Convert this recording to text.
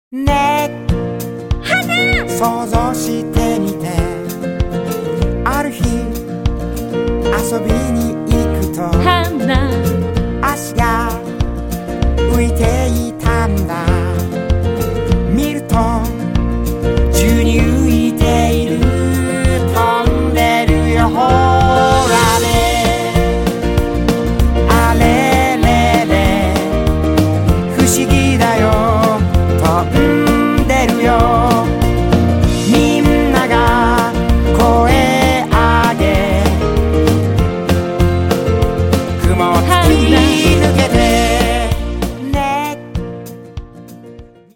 ねえ想像してみて、ある日遊びに行くと花足が